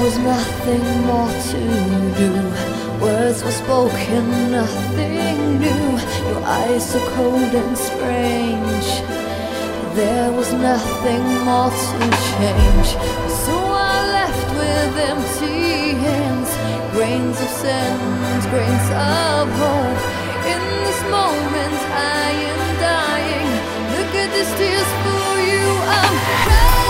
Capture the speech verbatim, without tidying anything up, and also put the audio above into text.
was nothing more to do. Words were spoken, nothing new. Your eyes so cold and strange. There was nothing more to change. So I left with empty hands, grains of sand, grains of hope. In this moment I am dying. Look at these tears for you. I'm crying.